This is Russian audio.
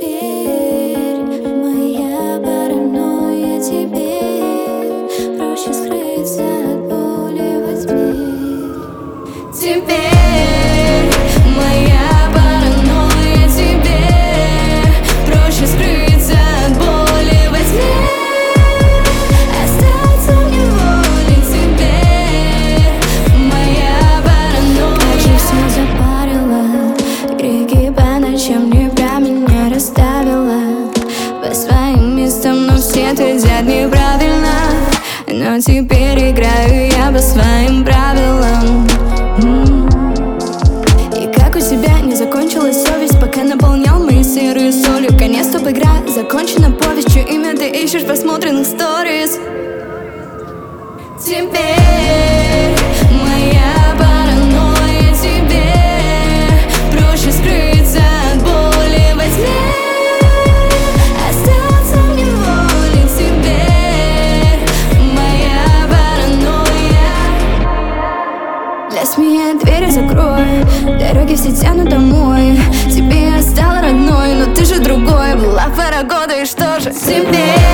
теперь моя паранойя, теперь проще скрыться от боли во тьме. Теперь моя паранойя, теперь проще скрыться от боли во тьме. Остаться в неволе теперь моя паранойя. Как же все запарило, крики по ночам не про меня расставила по своим местам, но все твердят неправильно. Но теперь играю я по своим правилам. И как у тебя не закончилась совесть, пока наполнял мои сырые солью. Конец, стоп, игра закончена, повесть, чье имя ты ищешь в просмотренных сторис. Теперь моя паранойя, теперь проще скрыться от боли во тьме. Остаться в неволе теперь моя паранойя. Для смея двери закрой, дороги все тянут домой. Тебе я стала родной, но ты же другой. Была пара года, и что же теперь?